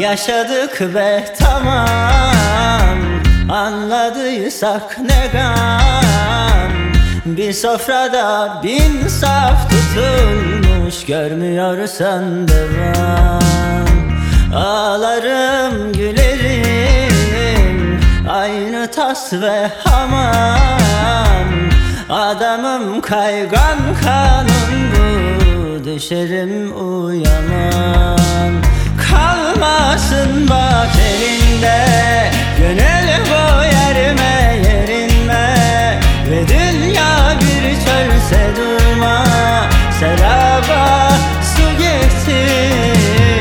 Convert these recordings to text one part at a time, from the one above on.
Yaşadık ve tamam, anladıysak ne gam. Bir sofrada 1000 saf tutulmuş, görmüyorsan devam. Ağlarım gülerim, aynı tas ve hamam. Adamım kaygan kanun bu, düşerim uyanam. Kalmasın bak elinde, gönül bu yerime yerinme. Ve dünya bir çölse durma, seraba su getir.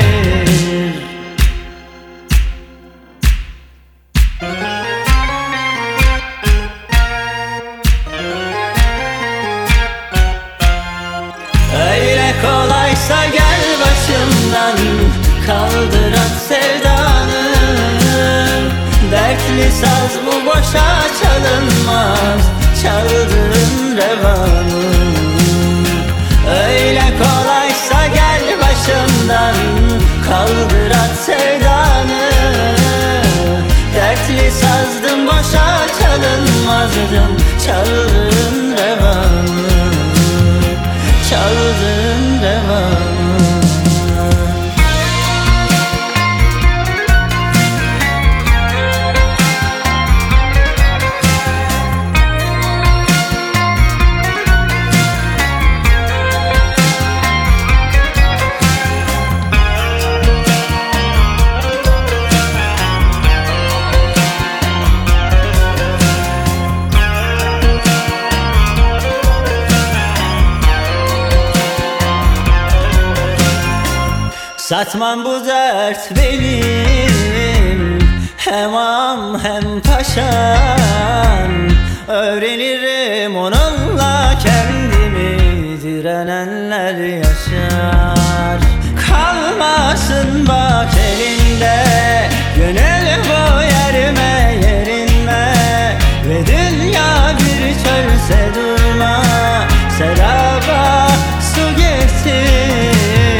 Öyle kolaysa gel başımdan, kaldır at sevdanı. Dertli saz bu boşa çalınmaz, çaldığın revanı. Öyle kolaysa gel başımdan, kaldır at sevdanı. Dertli sazdım boşa çalınmazdım, çaldığın revanı. Çaldığın revanı. Satmam bu dert benim, hem am hem paşam. Öğrenirim onunla kendimi, direnenler yaşar. Kalmasın bak elinde, gönül bu yerime yerinme. Ve dünya bir çölse durma, seraba su getir.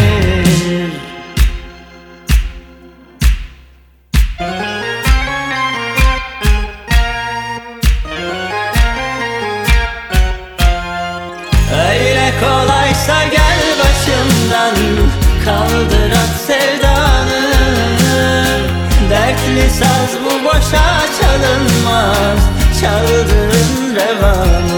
Öyle kolaysa gel başımdan, kaldır at sevdanı. Dertli saz bu boşa çalınmaz, çaldığın revanı.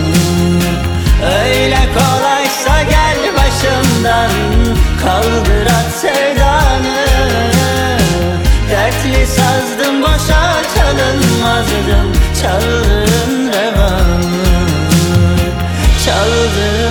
Öyle kolaysa gel başımdan, kaldır at sevdanı. Dertli sazdım boşa çalınmazdım, çaldığın revanı. Çaldığın